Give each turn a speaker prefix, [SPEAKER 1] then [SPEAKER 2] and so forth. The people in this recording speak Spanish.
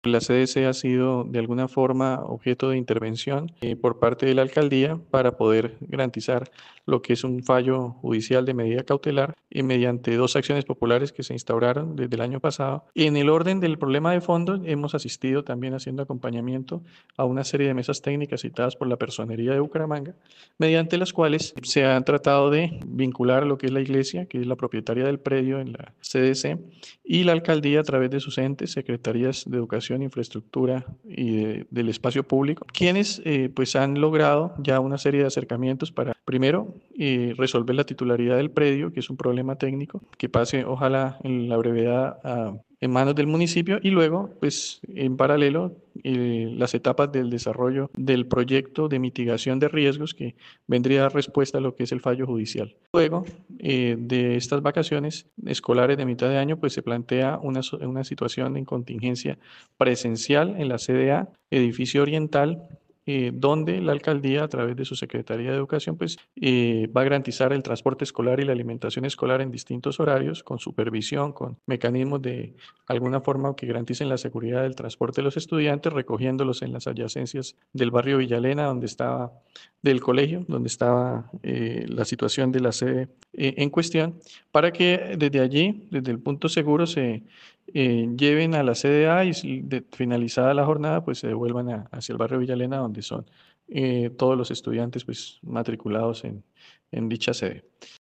[SPEAKER 1] La CDC ha sido de alguna forma objeto de intervención por parte de la alcaldía para poder garantizar lo que es un fallo judicial de medida cautelar y mediante dos acciones populares que se instauraron desde el año pasado. En el orden del problema de fondo, hemos asistido también haciendo acompañamiento a una serie de mesas técnicas citadas por la Personería de Bucaramanga, mediante las cuales se han tratado de vincular lo que es la iglesia, que es la propietaria del predio en la CDC, y la alcaldía a través de sus entes, secretarías de educación, infraestructura y del espacio público, quienes pues han logrado ya una serie de acercamientos para, primero, resolver la titularidad del predio, que es un problema técnico, que pase ojalá en la brevedad en manos del municipio y luego, pues en paralelo, las etapas del desarrollo del proyecto de mitigación de riesgos que vendría a dar respuesta a lo que es el fallo judicial. Luego de estas vacaciones escolares de mitad de año, pues se plantea una situación en contingencia presencial en la CDA, edificio oriental, donde la alcaldía, a través de su Secretaría de Educación, pues va a garantizar el transporte escolar y la alimentación escolar en distintos horarios, con supervisión, con mecanismos de alguna forma que garanticen la seguridad del transporte de los estudiantes, recogiéndolos en las adyacencias del barrio Villalena, donde estaba del colegio, donde estaba la situación de la sede en cuestión, para que desde allí, desde el punto seguro, se lleven a la CDA y finalizada la jornada, pues se devuelvan hacia el barrio Villalena, donde son todos los estudiantes pues, matriculados en dicha sede.